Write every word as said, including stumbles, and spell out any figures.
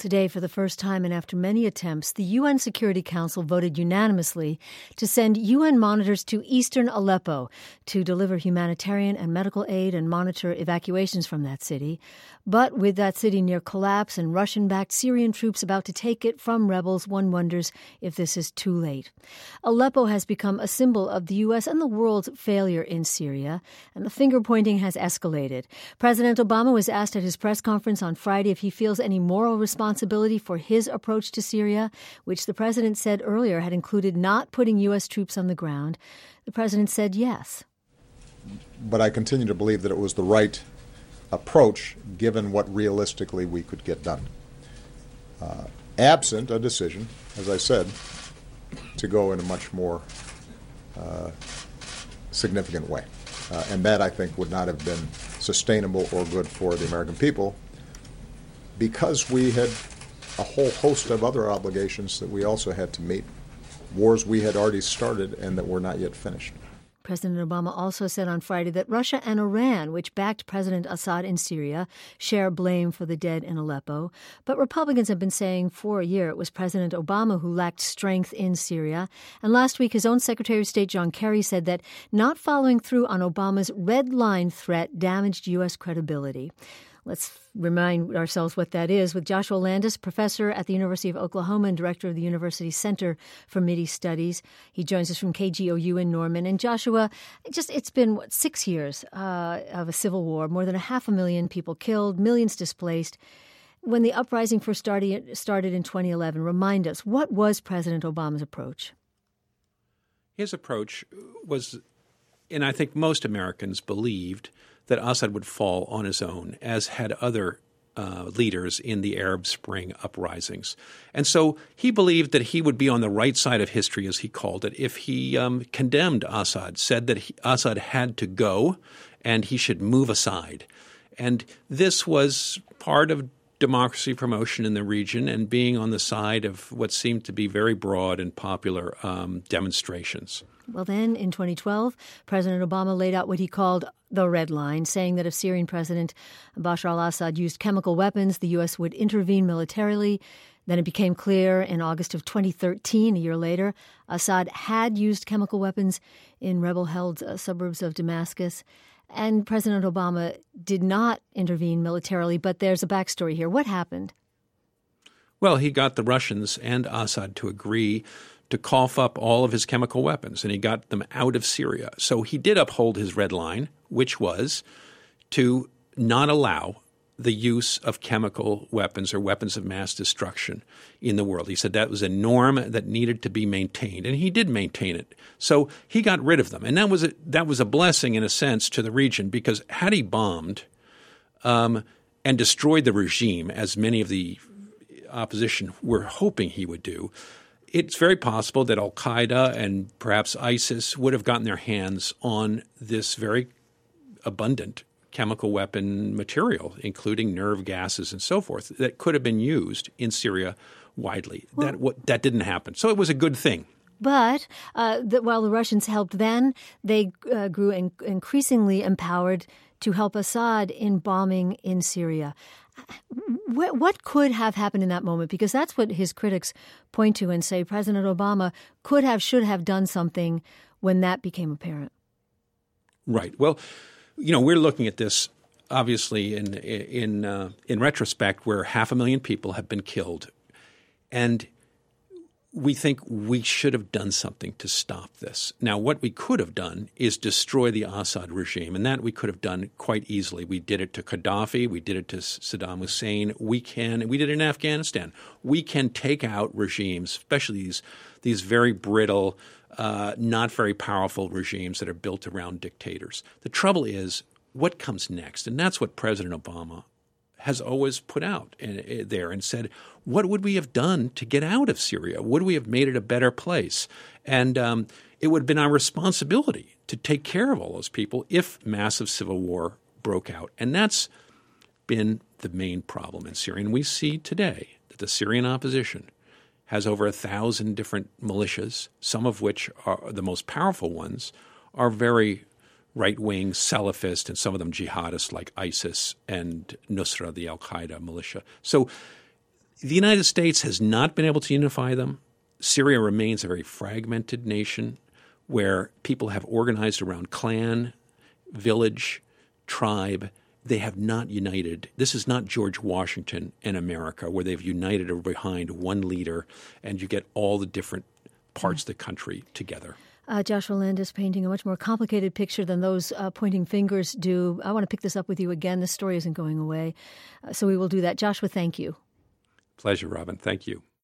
Today, for the first time and after many attempts, the U N Security Council voted unanimously to send U N monitors to eastern Aleppo to deliver humanitarian and medical aid and monitor evacuations from that city. But with that city near collapse and Russian-backed Syrian troops about to take it from rebels, one wonders if this is too late. Aleppo has become a symbol of the U S and the world's failure in Syria, and the finger-pointing has escalated. President Obama was asked at his press conference on Friday if he feels any moral responsibility for his approach to Syria, which the president said earlier had included not putting U S troops on the ground. The president said yes. But I continue to believe that it was the right approach given what realistically we could get done. Uh, absent a decision, as I said, to go in a much more uh, significant way. Uh, and that, I think, would not have been sustainable or good for the American people, because we had a whole host of other obligations that we also had to meet, wars we had already started and that were not yet finished. President Obama also said on Friday that Russia and Iran, which backed President Assad in Syria, share blame for the dead in Aleppo. But Republicans have been saying for a year it was President Obama who lacked strength in Syria. And last week, his own Secretary of State John Kerry said that not following through on Obama's red line threat damaged U S credibility. Let's remind ourselves what that is with Joshua Landis, professor at the University of Oklahoma and director of the university's Center for Mideast Studies. He joins us from K G O U in Norman. And Joshua, just it's been, what, six years uh, of a civil war, more than a half a million people killed, millions displaced. When the uprising first started, started in twenty eleven, remind us, what was President Obama's approach? His approach was, and I think most Americans believed, that Assad would fall on his own, as had other uh, leaders in the Arab Spring uprisings. And so he believed that he would be on the right side of history, as he called it, if he um, condemned Assad, said that he, Assad had to go and he should move aside. And this was part of democracy promotion in the region and being on the side of what seemed to be very broad and popular um, demonstrations. Well, then, in twenty twelve, President Obama laid out what he called the red line, saying that if Syrian President Bashar al-Assad used chemical weapons, the U S would intervene militarily. Then it became clear in August of twenty thirteen, a year later, Assad had used chemical weapons in rebel-held uh, suburbs of Damascus. And President Obama did not intervene militarily, but there's a backstory here. What happened? Well, he got the Russians and Assad to agree to cough up all of his chemical weapons, and he got them out of Syria. So he did uphold his red line, which was to not allow the use of chemical weapons or weapons of mass destruction in the world. He said that was a norm that needed to be maintained, and he did maintain it. So he got rid of them, and that was a, that was a blessing in a sense to the region, because had he bombed um, and destroyed the regime, as many of the opposition were hoping he would do, it's very possible that al-Qaeda and perhaps ISIS would have gotten their hands on this very abundant chemical weapon material, including nerve gases and so forth, that could have been used in Syria widely. Well, that what, that didn't happen. So it was a good thing. But uh, the, while the Russians helped then, they uh, grew in, increasingly empowered to help Assad in bombing in Syria. What could have happened in that moment? Because that's what his critics point to and say President Obama could have, should have done something when that became apparent. Right. Well, you know, we're looking at this obviously in in uh, in retrospect, where half a million people have been killed, and we think we should have done something to stop this. Now, what we could have done is destroy the Assad regime, and that we could have done quite easily. We did it to Gaddafi. We did it to Saddam Hussein. We can – we did it in Afghanistan. We can take out regimes, especially these, these very brittle, uh, not very powerful regimes that are built around dictators. The trouble is what comes next, and that's what President Obama has always put out in, in there and said, what would we have done to get out of Syria? Would we have made it a better place? And um, it would have been our responsibility to take care of all those people if massive civil war broke out. And that's been the main problem in Syria. And we see today that the Syrian opposition has over a thousand different militias, some of which are the most powerful ones, are very right-wing Salafist, and some of them jihadist like ISIS and Nusra, the al-Qaeda militia. So The United States has not been able to unify them. Syria remains a very fragmented nation where people have organized around clan, village, tribe. They have not united. This is not George Washington and America where they've united behind one leader and you get all the different parts of the country together. Uh, Joshua Landis painting a much more complicated picture than those uh, pointing fingers do. I want to pick this up with you again. This story isn't going away. Uh, so we will do that. Joshua, thank you. Pleasure, Robin. Thank you.